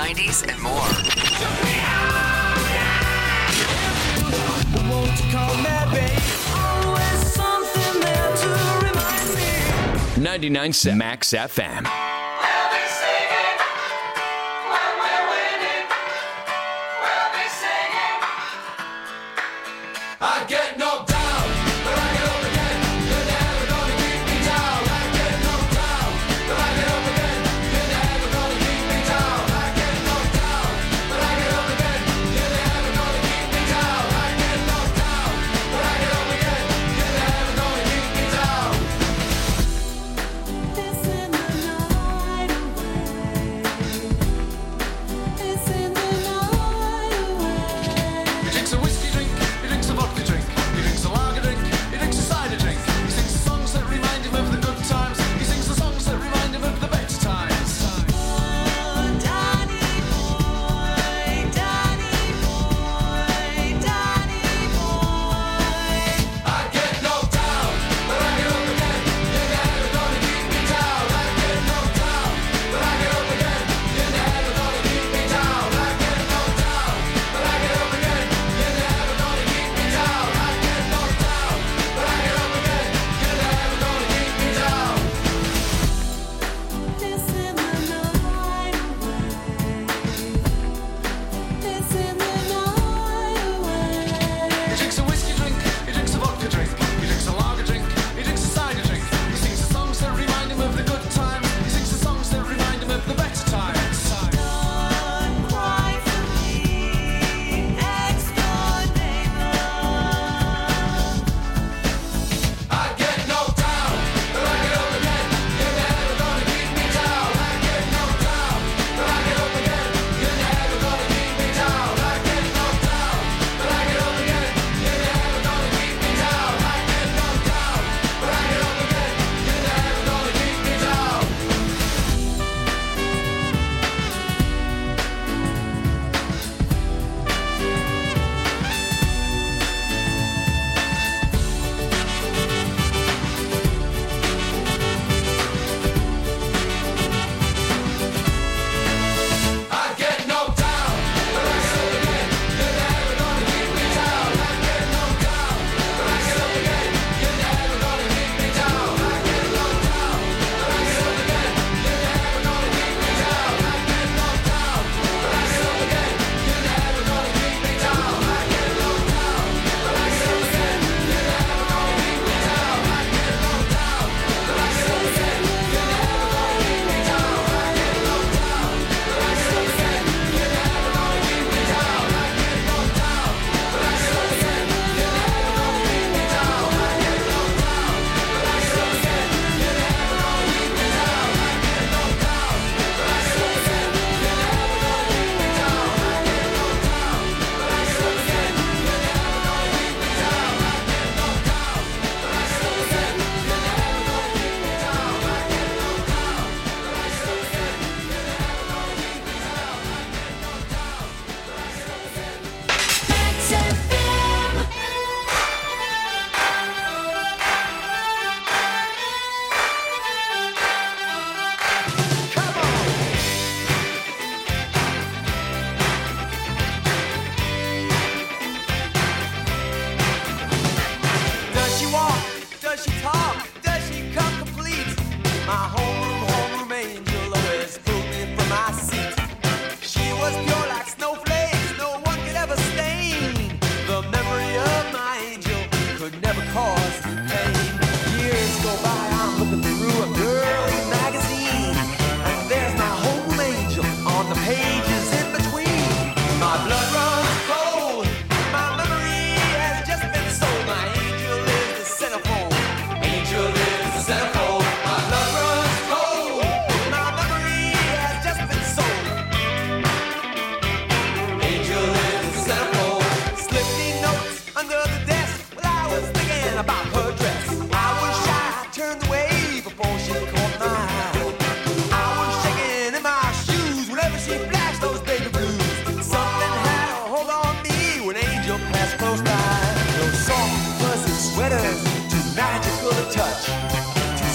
90s, and more. 99.7 Max FM.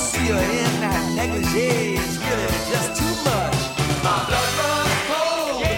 negligee is really just too much. My blood runs cold.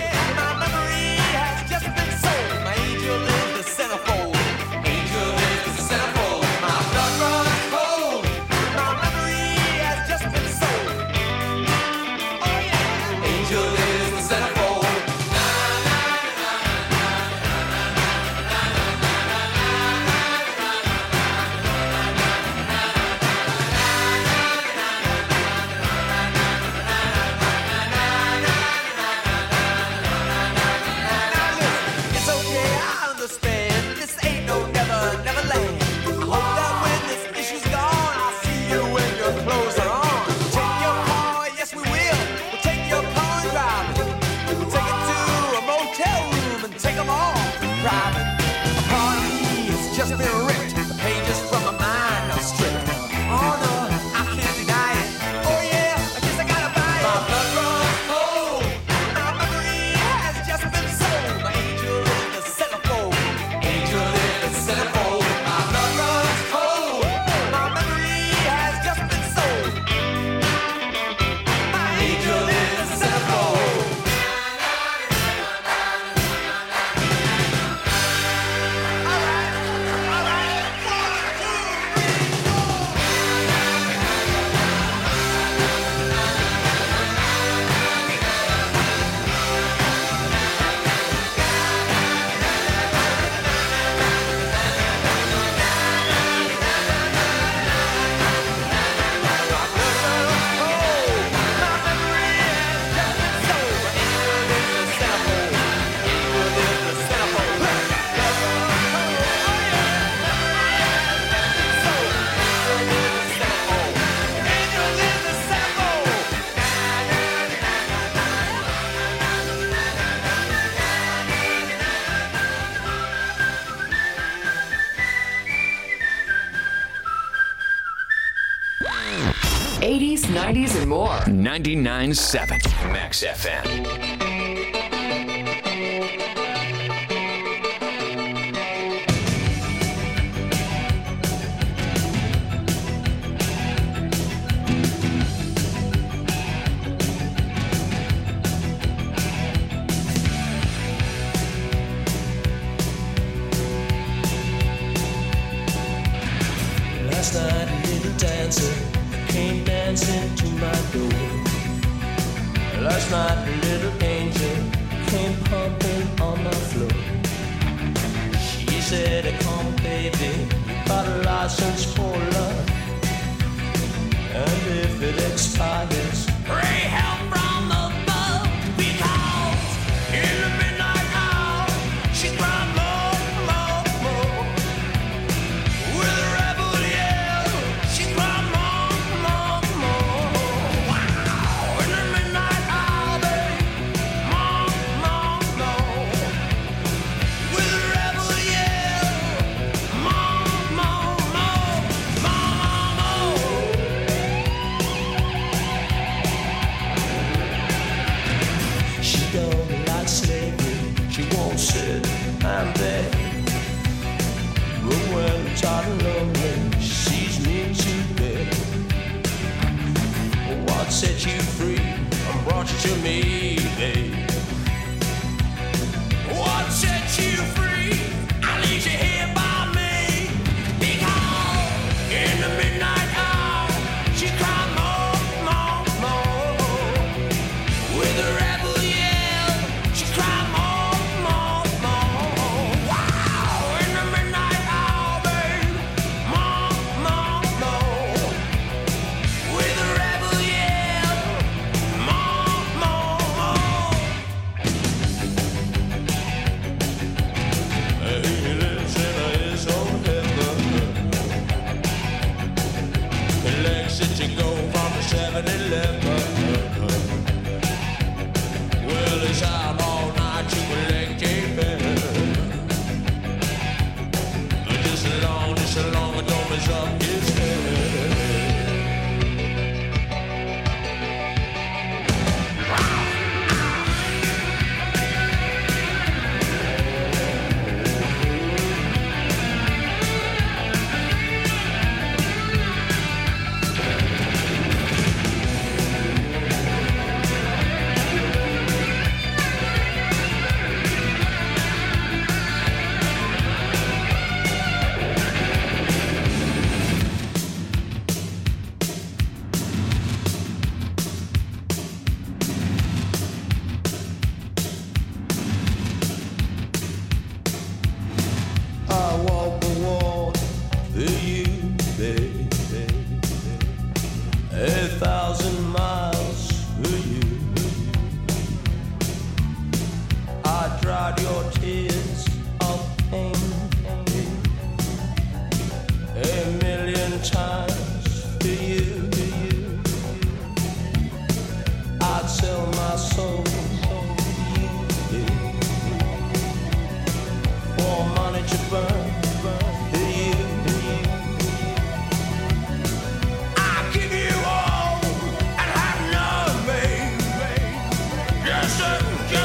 and more. 99.7 Max FM. Last night a little dancer came dancing to my door. Last night a little angel came pumping on my floor. She said, come baby, you got a license for love, and if it expires, pray help from above, because in the midnight hour she cried more, more, more. With a rebel yell, she cried more, more, more. Wow! In the midnight hour, babe, more, more, more. With a rebel yell, more, more, more, more, more. She don't like slavery, she won't sit and beg. But when I'm tired and lonely, she sees me to bed. What set you free and brought you to me, babe? What set you free? I leave you here by me. Because in the midnight hour, she cried more, more, more. With a rebel yell, she cried more, more, more. Wow! In the midnight hour, babe, more, more, more. With a rebel yell, more, more, more. He lives in his own heaven. He likes it to go from the 7-Eleven. Well, it's out all night to collect a pen. Just as long as don't mess up his head. I walk the walk for you, baby. 1,000 miles for you. I dried your tears of pain 1,000,000 times for you. I'd sell my soul for you, for money to burn for you. I'll give you all and have none, babe. Just to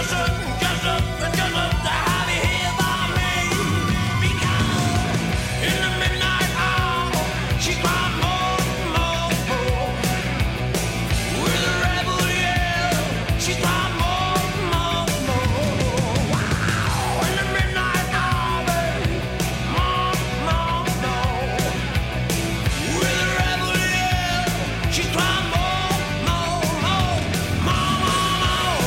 have you here by me. Because in the midnight hour, she cried more, more, more. With a rebel yell, she cried more, more, more. Wow! In the midnight hour, babe, more, more, more. With a rebel yell, she cried more, more, more, more, more.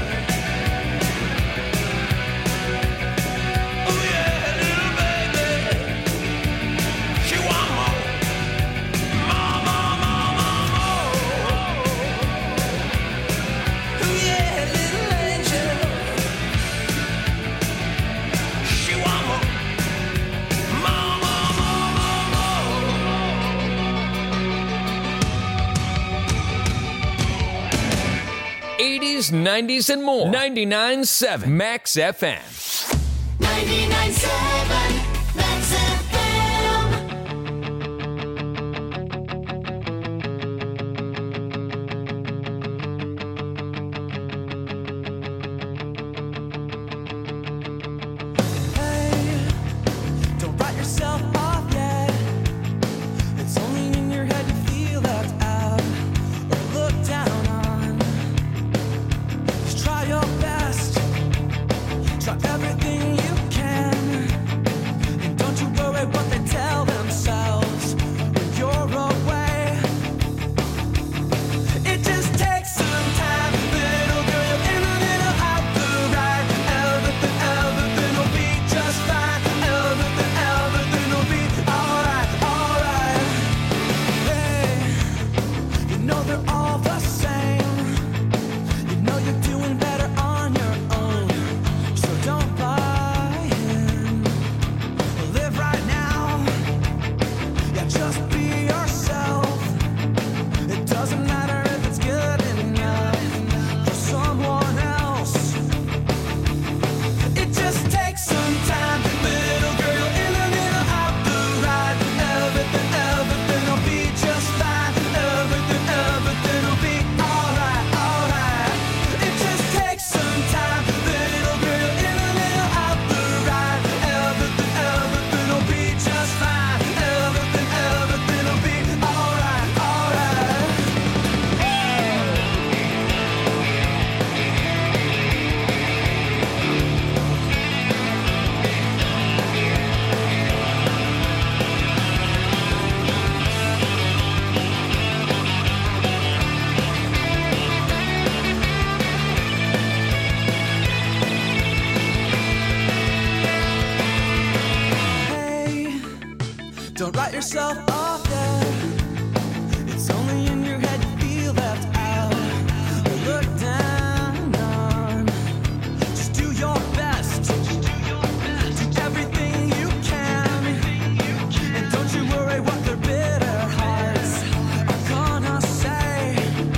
Oh yeah, little baby, she want more, more, more, more, more, more. Oh yeah, little angel, she want more, more, more, more, more. 80s, 90s, and more. 99.7 Max FM. 99.7 Max FM. yourself off there. It's only in your head you feel left out or looked down on. Just do your best. Do everything you can. And don't you worry what their bitter hearts are gonna say.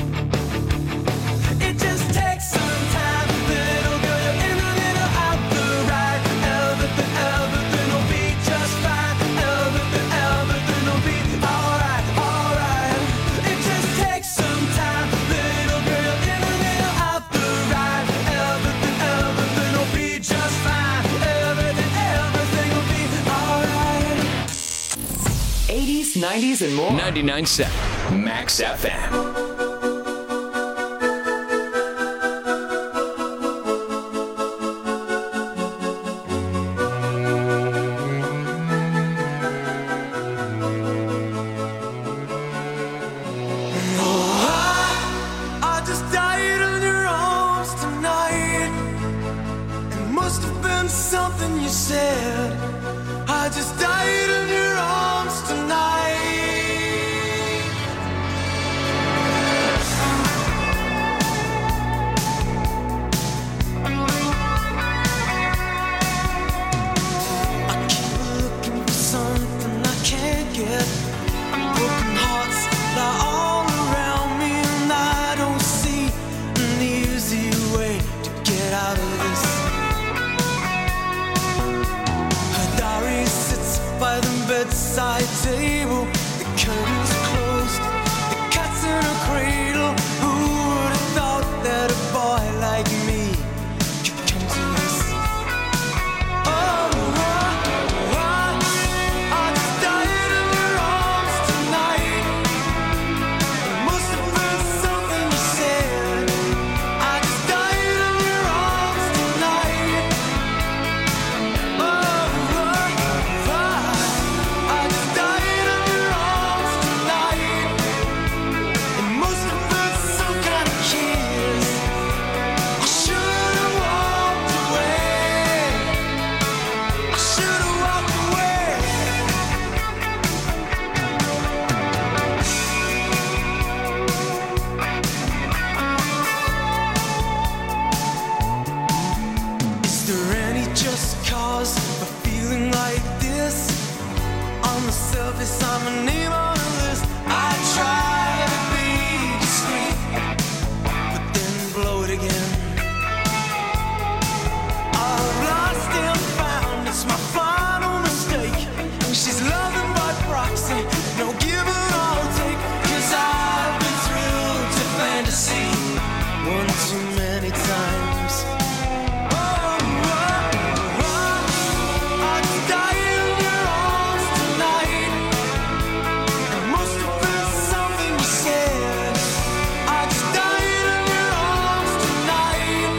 It just takes some time, little girl. You're in a little out the right. Everything will be just fine. Everything will be alright, alright. It just takes some time, little girl. You're in a little out the right. Everything will be just fine. Everything will be alright. 80s, 90s, and more. 99.7 Max FM. I just died in your arms tonight. It must have been something you said. I just died in your arms tonight. I keep looking for something I can't get. Broken hearts lie all around me, and I don't see an easy way to get out of this. Her diary sits by the bedside table. The curtains closed, the cat's in a cradle. Who would have thought that a boy like me could come to this? I just died in your arms tonight. It must have been something you said. I just died in your arms tonight. I just died in your arms tonight. It must have been some kind of kiss. I should have walked away. I should have walked away. Is there any just cause for feeling like this? On the surface, I'm a name on a list. I try to be discreet, but then blow it again. I've lost and found, it's my final mistake. She's loving by proxy, no give and I'll take. 'Cause I've been thrilled to fantasy one too many times. I just died in your arms tonight. It must have been something you said. I just died in your arms tonight.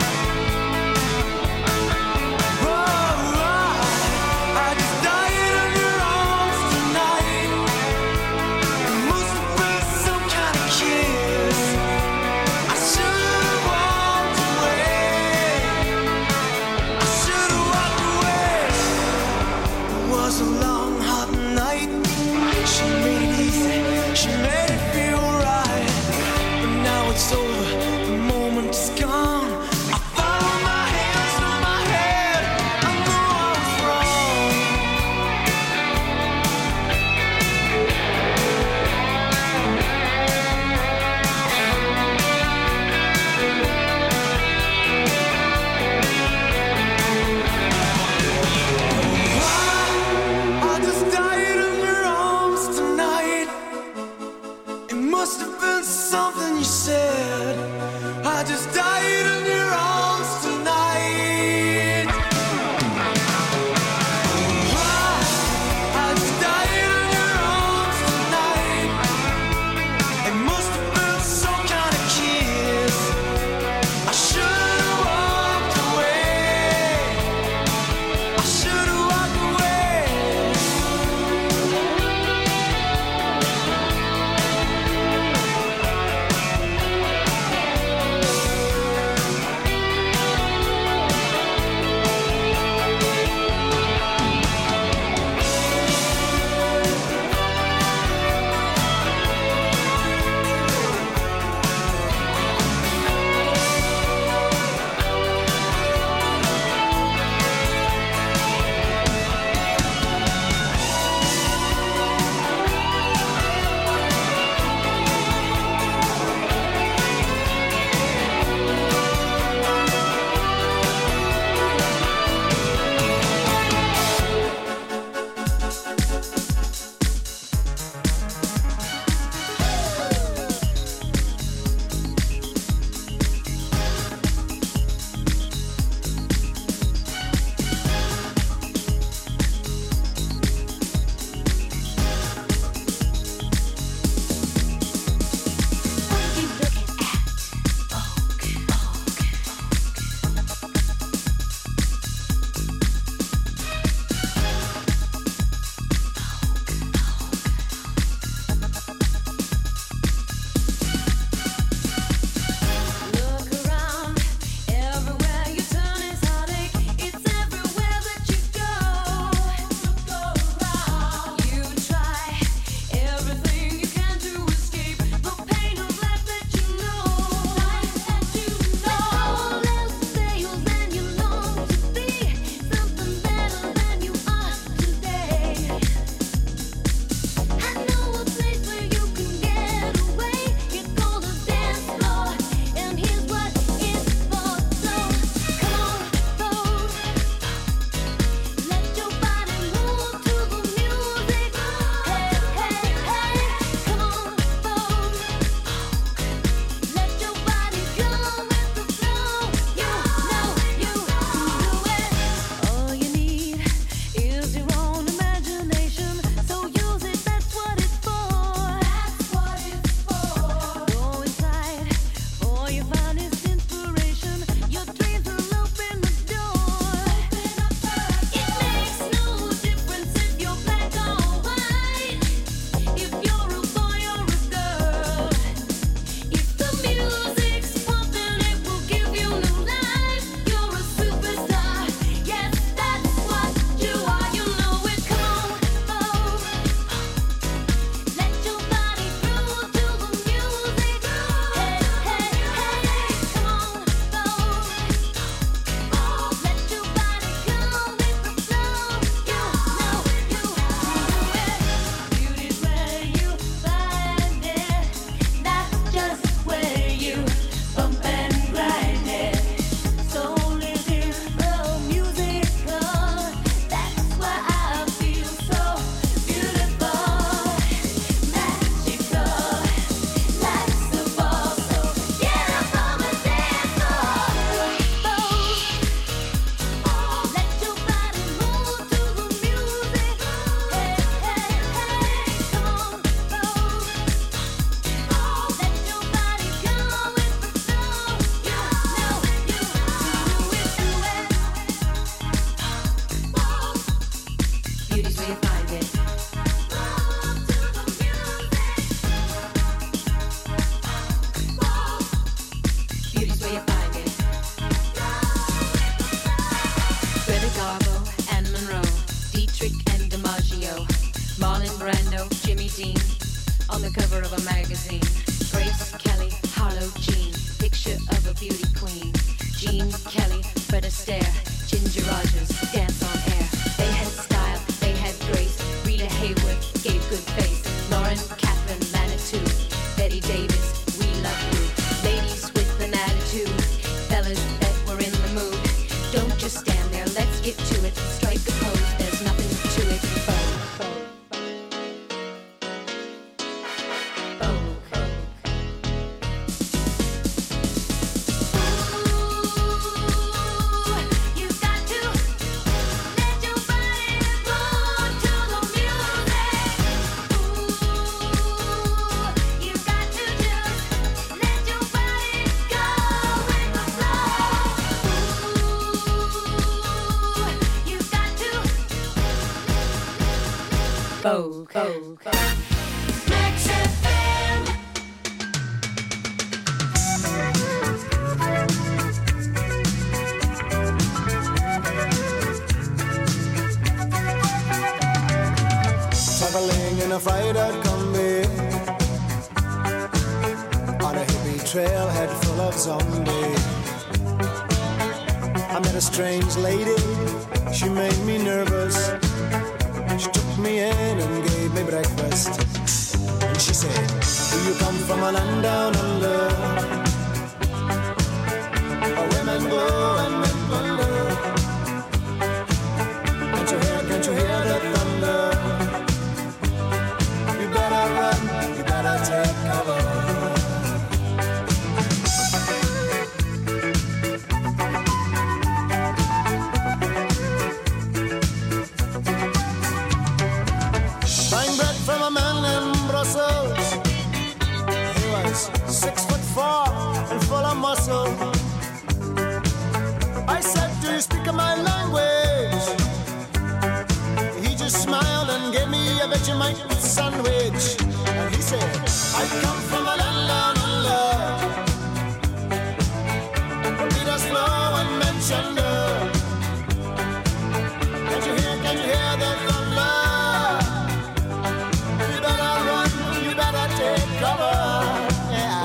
I just died in your arms tonight. It must have been some kind of kiss. I should have walked away. I should have walked away. It was a long, hot night. She made it easy. She made it feel right. But now it's over. The moment is gone. I follow my hands through my head. I know I was wrong. I just died in your arms tonight. It must have been something you said. I just died in your arms tonight. I just died in your arms tonight. It must have been some kind of kiss. I should have walked away. I should have walked away. seen on the cover of a magazine. Grace Kelly, Harlow Jean, picture of a beauty queen. Jean Kelly, Fred Astaire, Ginger Rogers, dance on air. They had style, they had grace. Rita Hayworth gave good face. Lauren Catherine Manitou, Betty Davis, we love you. Ladies with an attitude, fellas that were in the mood. Don't just stand there, let's get to it. Strike a pose, there's nothing to it. Max FM. Traveling in a fried-out Kombi on a hippie trailhead full of zombies. I met a strange lady, she made me nervous. She took me in and gave me breakfast. And she said, do you come from a land down under, where women go and men wonder? Can't you hear the thunder? You better run, you better take cover. From a man in Brussels, he was 6'4" and full of muscle. I said, do you speak my language? He just smiled and gave me a Vegemite sandwich. And he said, I come from a land down under, where Peter's flow and men chunder. Can you hear the thunder? Take cover, yeah.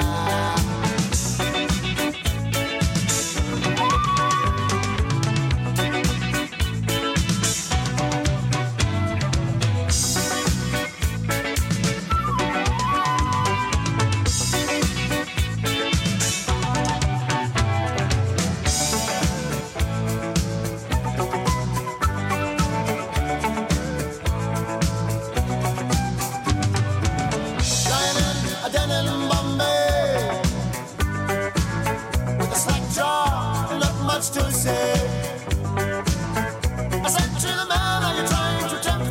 To say, I said to the man, are you trying to tempt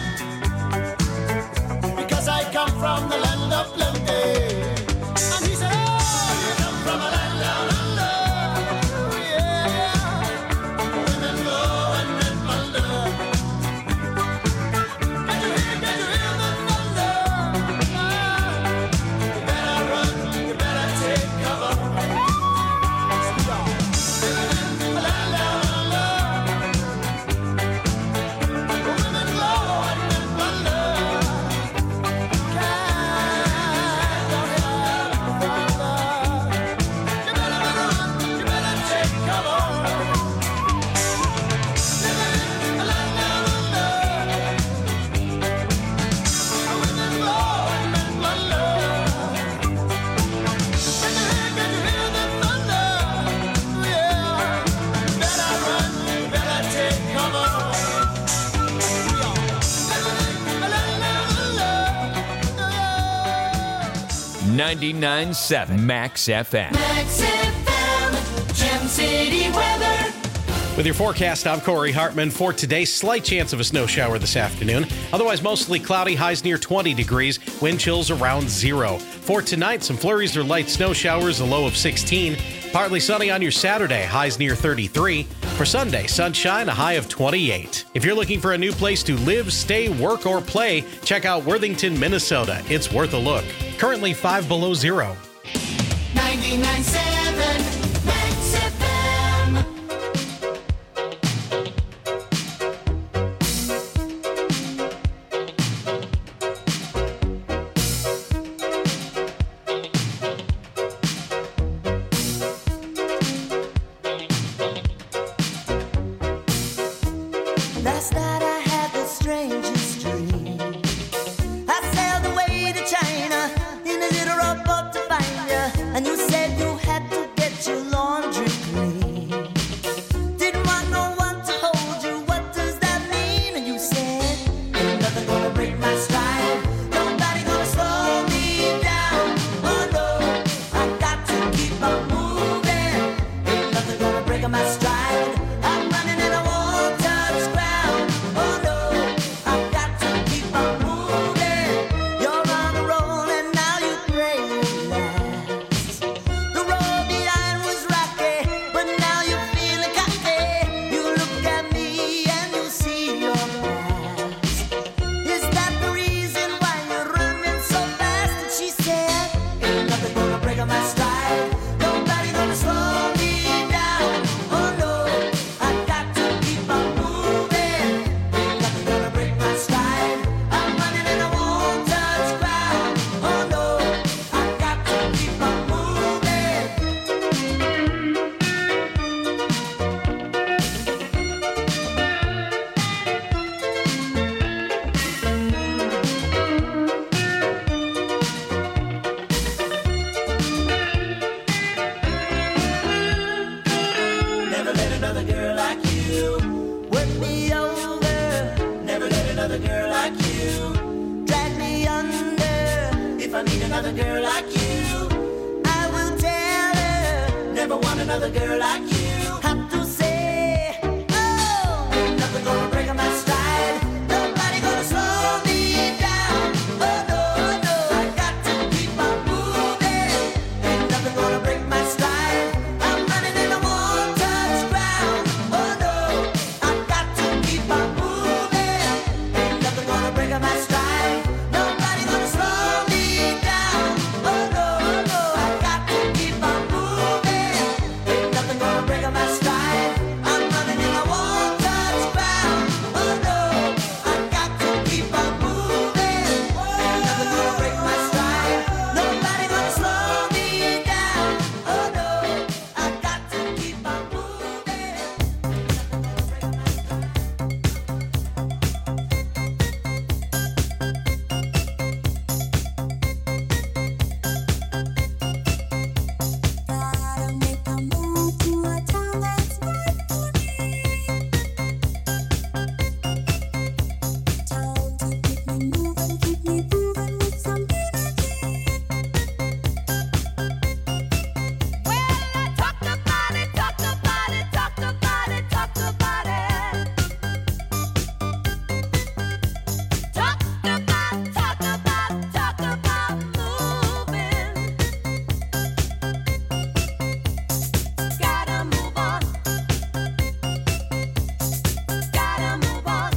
me? Because I come from the land of plenty. And he said, oh, you come from a land down under, yeah. Women go and men wonder. Can you hear the thunder? You better run, you better take cover. $99.7 Max FM. Max FM, Gem City weather. With your forecast, I'm Corey Hartman. For today, slight chance of a snow shower this afternoon. Otherwise, mostly cloudy, highs near 20 degrees, wind chills around 0. For tonight, some flurries or light snow showers, a low of 16. Partly sunny on your Saturday, highs near 33. For Sunday, sunshine, a high of 28. If you're looking for a new place to live, stay, work, or play, check out Worthington, Minnesota. It's worth a look. Currently 5 below 0. 99.7 Max FM. another girl like you. Drag me under if I meet another girl like you. I will tell her, never want another girl like you. Have to say, oh, ain't nothing gonna break my stride. Nobody gonna slow me down. Oh no, no, I got to keep on moving. Ain't nothing gonna break my stride. I'm running in a one-touch ground. Oh no, I got to keep on moving. Ain't nothing gonna break my stride. Nobody gonna slow me down. Oh no, no, I got to keep on moving. Ain't nothing gonna break my stride. I'm running in a one-touch ground. Oh no, I got to keep on moving. Ain't nothing gonna break my stride. Nobody gonna slow me down. Oh no, I got to keep on moving. Gotta make a move to a town that's right for me. Town to keep me moving with some energy. Well, I talked about it, talked about it, talked about it, talked about it. Talked about moving. Gotta move on. Gotta move on.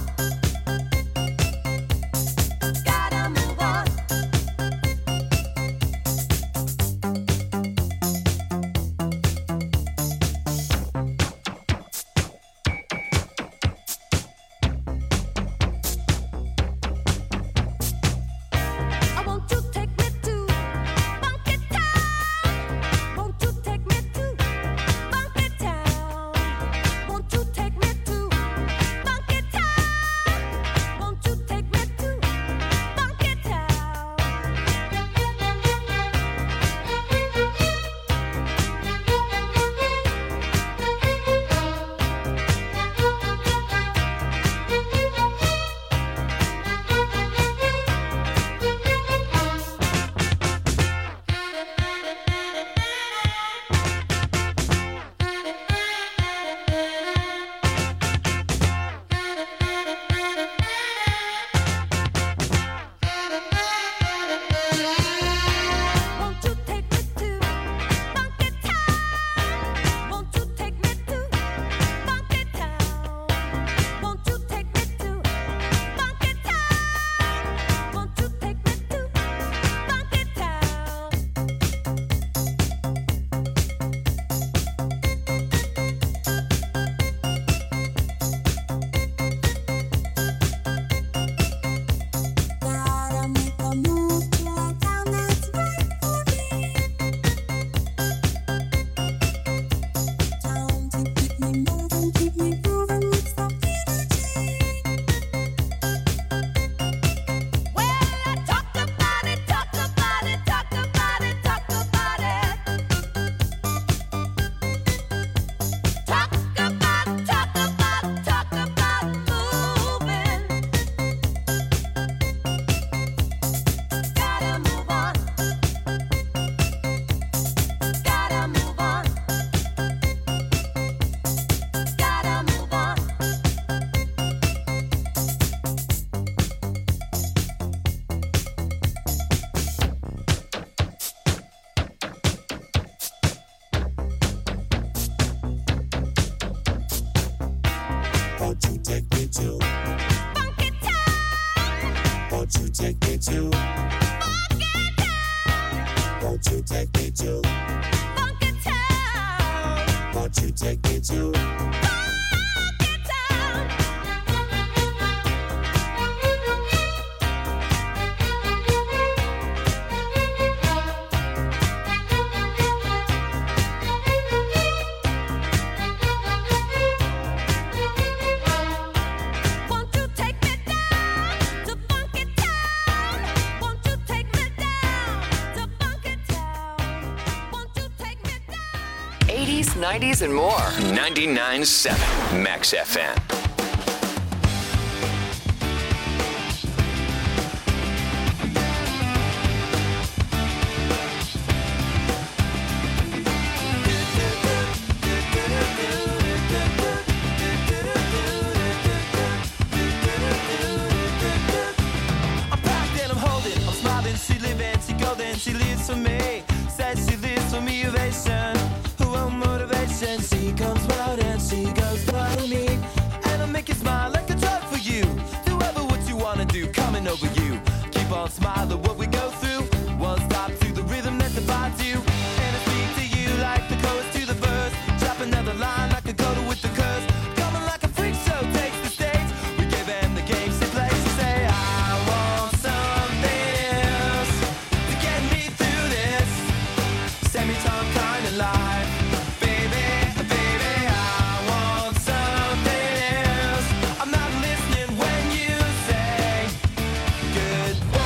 Gotta move on. I want you to take me to Funky Town. Won't you take me to Funky Town? Won't you take me to Funky Town? Won't you take me to Funky Town? Won't you take me to Funky Town? Won't you take me to Funky Town? Won't you take me to Funky Town? Won't you take me to Funky Town? Gotta make a move to a town that's right for me. Town to keep me moving with some energy. Well, I talked about it, talked about it, talked about it, talked about it. Talked about moving. Gotta move on. Gotta move on. Gotta move on. Won't you take me to? Funky Town. Won't you take me to? Funky Town. Won't you take me to? Funky Town. Won't you take me to? Funky Town. Won't you take me down to Funky Town? Won't you take me down to Funky Town? Won't you take me down? 80s, 90s, and more. 99.7 Max FM. one smile at what we go through. One stop to the rhythm that divides you. And I speak to you like the chorus to the verse. Drop another line like a coda with the curse. Coming like a freak show takes the stage. We give them the games they play. So say I want something else to get me through this semi-time kind of life. Baby, baby, I want something else. I'm not listening when you say goodbye.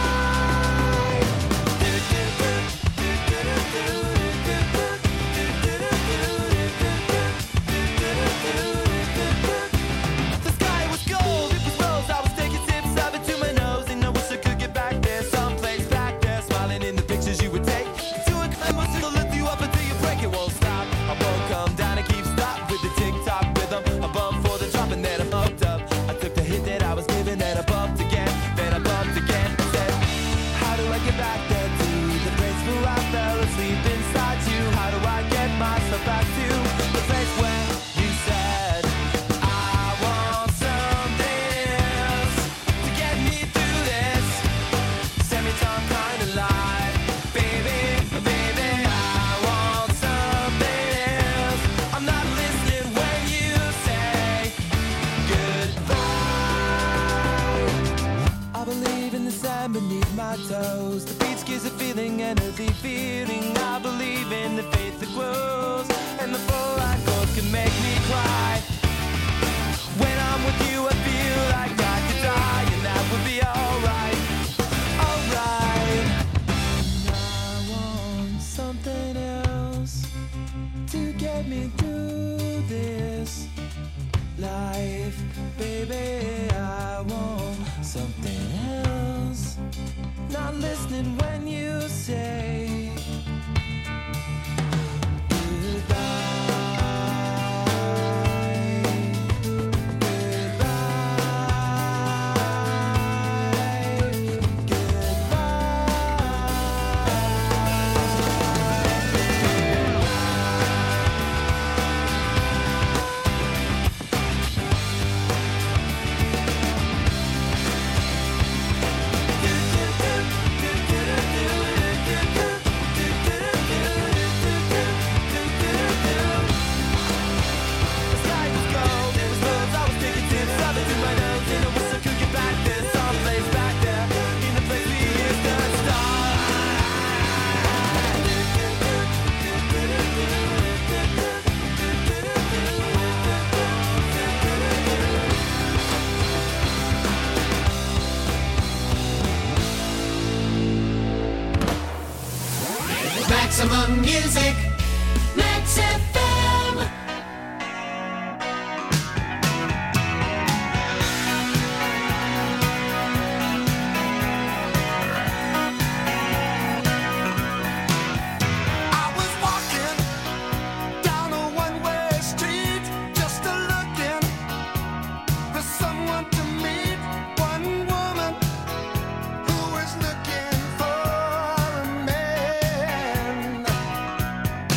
The sky was gold, it was rose. I was taking sips of it to my nose, and I wish I could get back there, someplace back there, smiling in the pictures you would take. To a climb, will lift you up until you break. It won't stop. I won't come down and keep stop with the tick-tock rhythm. I bumped for the drop and then I bumped up. I took the hit that I was given, then I bumped again, then I bumped again. Said, how do I get back there to the place where I fell asleep inside you? How do I get myself back to the place where you said I want something else to get me through this semi-time kind of life? Baby, baby, I want something else. I'm not listening when you say goodbye. I believe in the sand beneath my toes. The beach gives a feeling, energy feeling. I believe in the faith that grows, and the full light goals can make me cry. When I'm with you, I feel like I could die, and that would be alright, alright. I want something else to get me through this life, baby. I want something else. Not listening when you say Maximum Music, Max FM. I was walking down a one-way street, just looking for someone to meet. One woman who was looking for a man.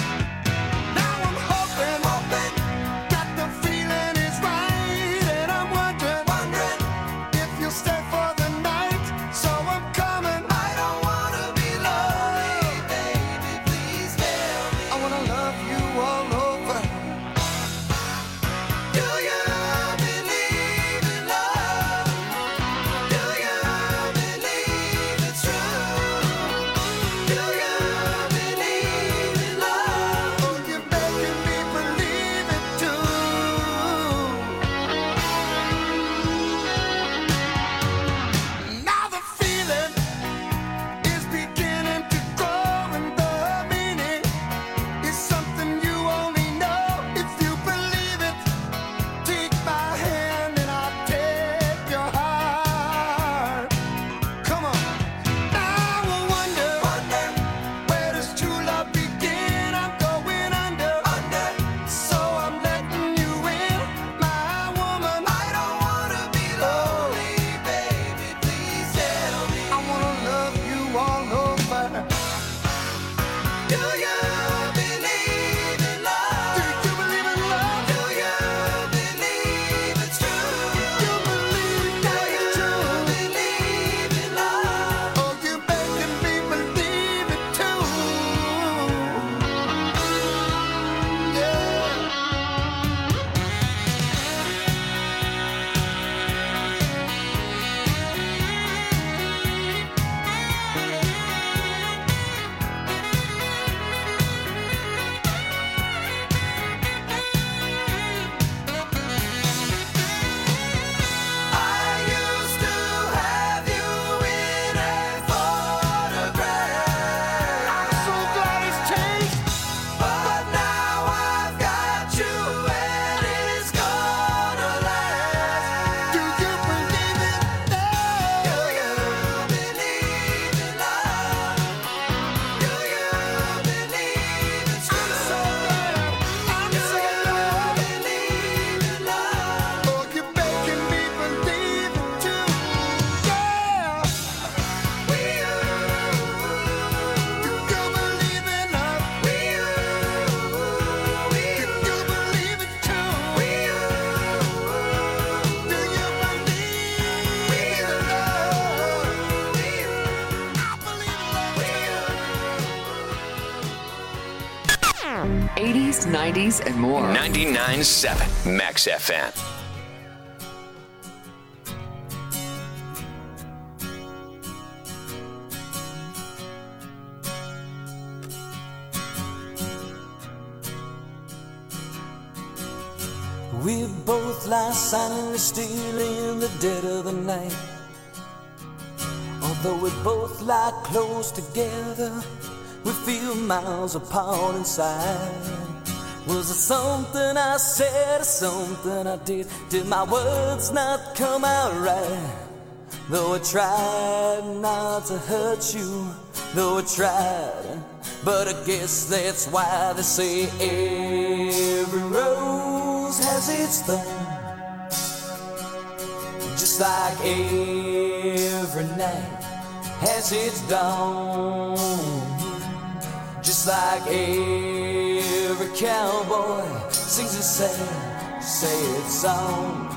80s, 90s, and more. 99.7 Max FM. We both lie silently still in the dead of the night. Although we both lie close together, we feel miles apart inside. Was it something I said or something I did? Did my words not come out right? Though I tried not to hurt you, though I tried, but I guess that's why they say every rose has its thorn. Just like every night has its dawn. Just like every cowboy sings a sad, sad song.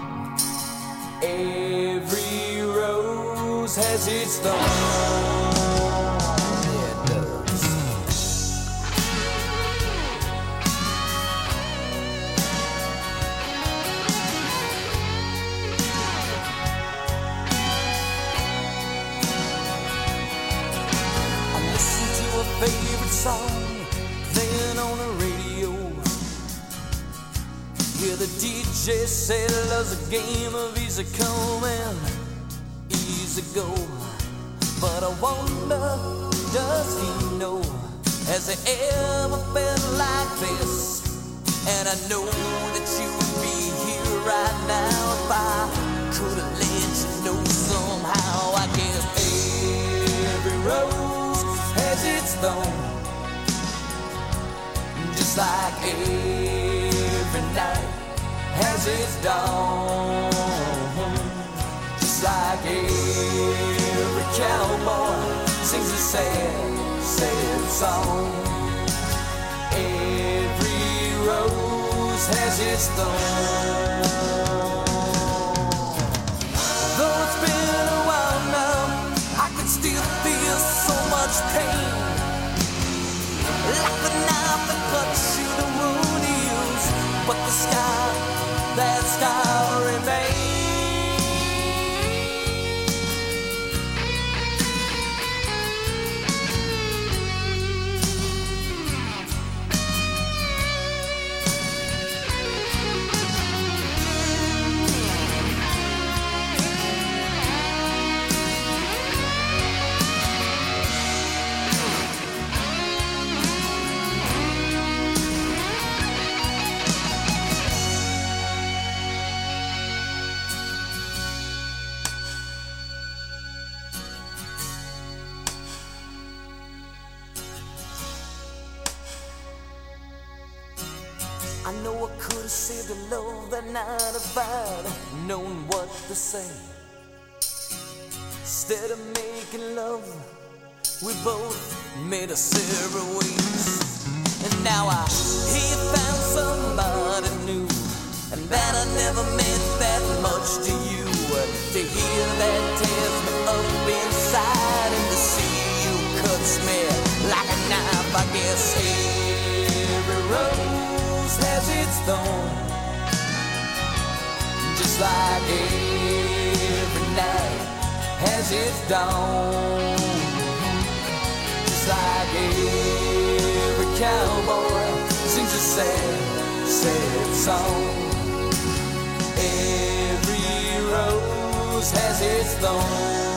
Every rose has its thorn. Yeah, it does. I listen to a favorite song playing on the radio. Yeah, the DJ said love's a game of easy come and easy go. But I wonder, does he know? Has he ever felt like this? And I know that you would be here right now if I could have let you know somehow. I guess every rose has its thorn. Just like every night has its dawn. Just like every cowboy sings a sad, sad song. Every rose has its thorn. Though it's been a while now, I can still feel so much pain. Like the knife that cuts you, the wound heals, but the scar, that scar remains. I know I could have saved the love that night if I'd known what to say. Instead of making love, we both made us separate ways. And now I hear you found somebody new, and that I never meant that much to you. To hear that tears me up inside, and to see you cuts me like a knife. I guess every rose has its thorn. Just like every night has its dawn. Just like every cowboy sings a sad, sad song. Every rose has its thorn.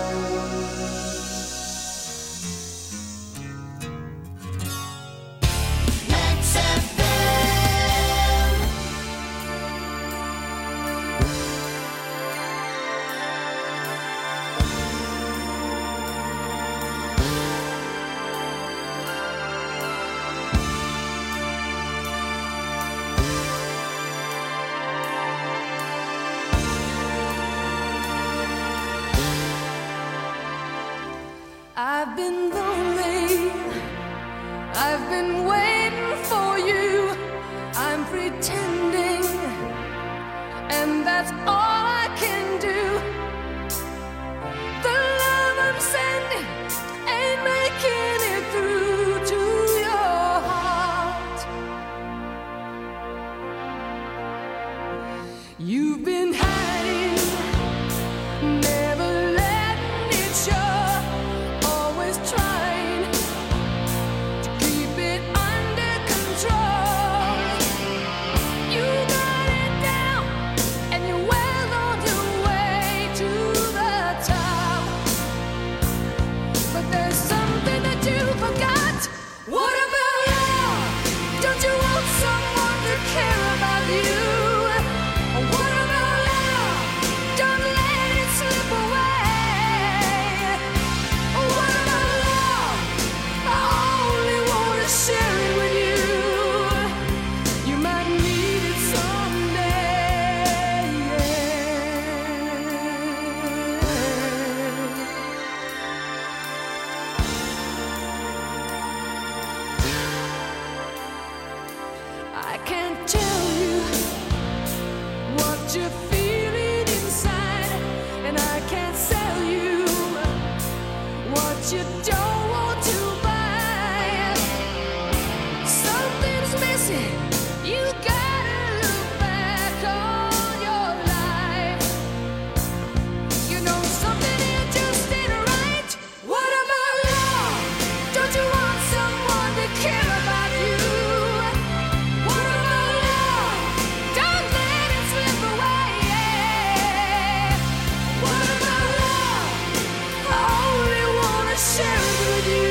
I've been lonely, I've been waiting for you, I'm pretending, and that's all I can do. The love I'm sending ain't making it through to your heart. You've been hiding, never letting it show, always trying to keep it under control. You got it down, and you're well on your way to the top. But there's something that you forgot. What about love? Don't you want someone to care about you? What about love? Don't let it slip away. What about love? I only want to share it with you. You might need it someday. I can't tell you what you're feeling inside, and I can't sell you what you don't want to buy. Something's missing. You gotta look back on your life. You know something here just ain't right. What about love? Don't you want someone to care about you? What about love? Don't let it slip away. What about love? I only wanna share it with you.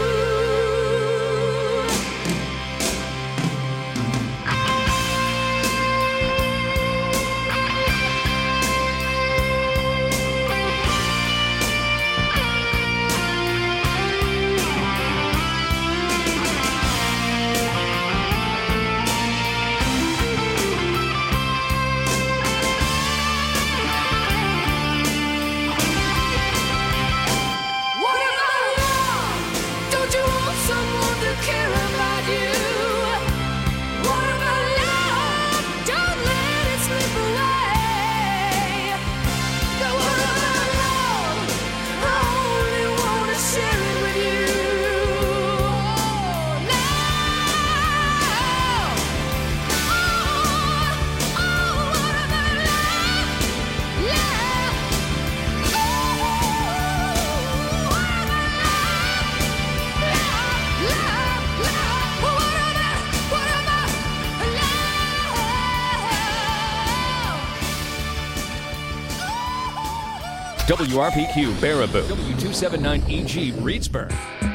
What about love? Don't you want someone to care about you? What about love? Don't let it slip away. What about love? I only want to share it with you. Love. What about love? Love. WRPQ Baraboo. W279EG Reedsburg.